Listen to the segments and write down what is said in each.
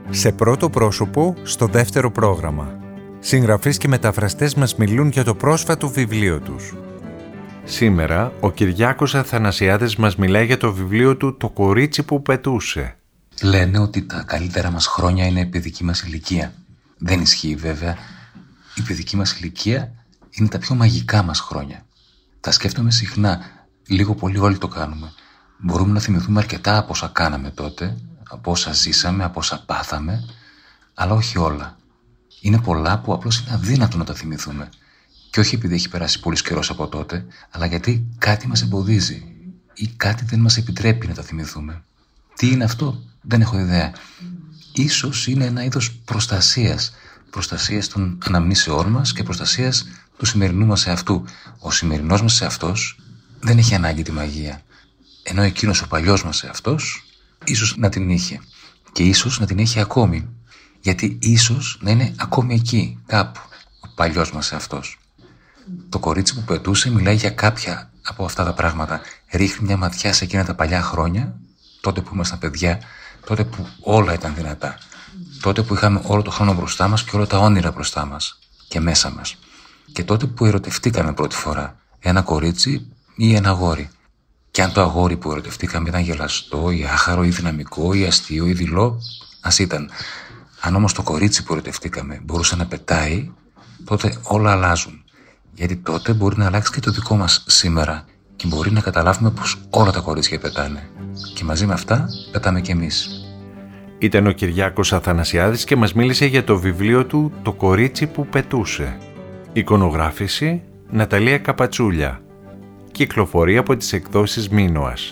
Σε πρώτο πρόσωπο, στο δεύτερο πρόγραμμα. Συγγραφείς και μεταφραστές μας μιλούν για το πρόσφατο βιβλίο τους. Σήμερα, ο Κυριάκος Αθανασιάδης μας μιλάει για το βιβλίο του «Το κορίτσι που πετούσε». Λένε ότι τα καλύτερα μας χρόνια είναι η παιδική μας ηλικία. Δεν ισχύει βέβαια. Η παιδική μας ηλικία είναι τα πιο μαγικά μας χρόνια. Τα σκέφτομαι συχνά. Λίγο πολύ όλοι το κάνουμε. Μπορούμε να θυμηθούμε αρκετά από όσα κάναμε τότε, από όσα ζήσαμε, από όσα πάθαμε, αλλά όχι όλα. Είναι πολλά που απλώς είναι αδύνατο να τα θυμηθούμε. Και όχι επειδή έχει περάσει πολύς καιρός από τότε, αλλά γιατί κάτι μας εμποδίζει ή κάτι δεν μας επιτρέπει να τα θυμηθούμε. Τι είναι αυτό, δεν έχω ιδέα. Ίσως είναι ένα είδος προστασίας. Προστασίας των αναμνήσεών μας και προστασίας του σημερινού μας εαυτού. Ο σημερινός μας εαυτός δεν έχει ανάγκη τη μαγεία. Ενώ εκείνος ο παλιός μας εαυτός ίσως να την είχε. Και ίσως να την έχει ακόμη. Γιατί ίσως να είναι ακόμη εκεί, κάπου, ο παλιός μας εαυτός. Το κορίτσι που πετούσε μιλάει για κάποια από αυτά τα πράγματα. Ρίχνει μια ματιά σε εκείνα τα παλιά χρόνια, τότε που ήμασταν παιδιά, τότε που όλα ήταν δυνατά. Τότε που είχαμε όλο το χρόνο μπροστά μας και όλα τα όνειρα μπροστά μας και μέσα μας. Και τότε που ερωτευτήκαμε πρώτη φορά ένα κορίτσι ή ένα αγόρι. Και αν το αγόρι που ερωτευτήκαμε ήταν γελαστό ή άχαρο ή δυναμικό ή αστείο ή δειλό, ας ήταν. Αν όμως το κορίτσι που ερωτευτήκαμε μπορούσε να πετάει, τότε όλα αλλάζουν. Γιατί τότε μπορεί να αλλάξει και το δικό μας σήμερα και μπορεί να καταλάβουμε πως όλα τα κορίτσια πετάνε. Και μαζί με αυτά πετάμε κι εμείς. Ήταν ο Κυριάκος Αθανασιάδης και μας μίλησε για το βιβλίο του «Το κορίτσι που πετούσε». Εικονογράφηση Ναταλία Καπατσούλια. Κυκλοφορεί από τις εκδόσεις Μίνωας.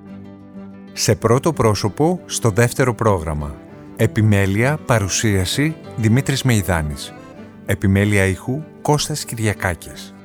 Σε πρώτο πρόσωπο, στο δεύτερο πρόγραμμα. Επιμέλεια, παρουσίαση Δημήτρης Μεϊδάνης. Επιμέλεια ήχου Κώστας Κυριακάκης.